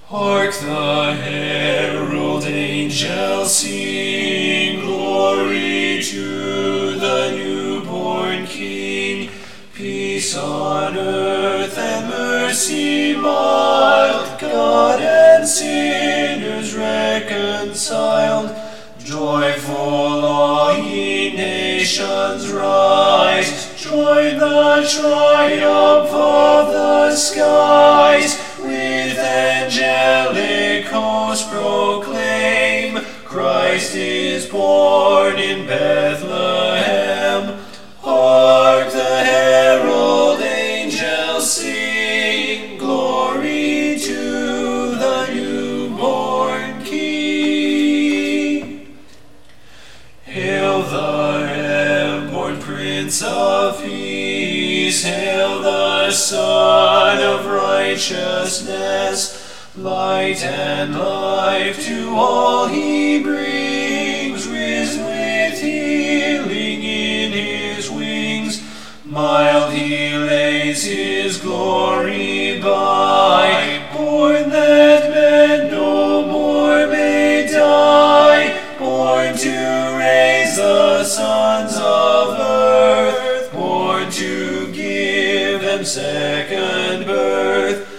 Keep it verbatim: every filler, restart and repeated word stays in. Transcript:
Hark the herald angels sing, glory to the newborn King. Peace on earth and mercy mild, God and sinners reconciled. Joyful all ye nations rise, join the triumph of the skies. With angelic hosts proclaim, Christ is born in Bethlehem. Hark the herald angels sing, glory to the newborn King. Hail the heaven-born Prince of Peace, hail the Son of righteousness. Light and life to all he brings, risen with healing in his wings. Mild he lays his glory by, born that men no more may die, born to raise the sons of earth, born to give them second birth.